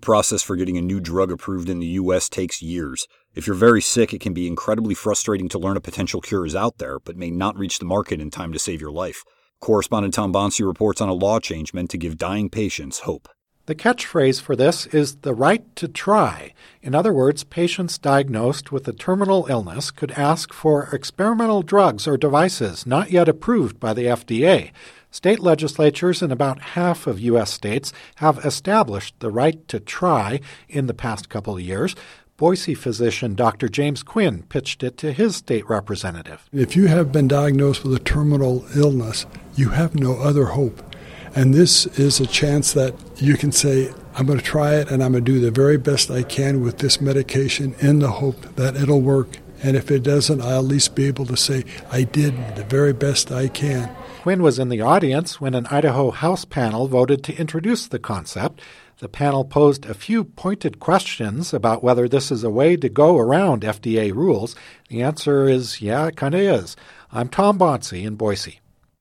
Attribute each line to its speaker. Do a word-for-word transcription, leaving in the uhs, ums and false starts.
Speaker 1: process for getting a new drug approved in the U S takes years. If you're very sick, it can be incredibly frustrating to learn a potential cure is out there, but may not reach the market in time to save your life. Correspondent Tom Bonsi reports on a law change meant to give dying patients hope.
Speaker 2: The catchphrase for this is the right to try. In other words, patients diagnosed with a terminal illness could ask for experimental drugs or devices not yet approved by the F D A. State legislatures in about half of U S states have established the right to try in the past couple of years. Boise physician Doctor James Quinn pitched it to his state representative.
Speaker 3: If you have been diagnosed with a terminal illness, you have no other hope. And this is a chance that you can say, I'm going to try it and I'm going to do the very best I can with this medication in the hope that it'll work. And if it doesn't, I'll at least be able to say, I did the very best I can.
Speaker 2: Quinn was in the audience when an Idaho House panel voted to introduce the concept. The panel posed a few pointed questions about whether this is a way to go around F D A rules. The answer is, yeah, it kind of is. I'm Tom Bonsi in Boise.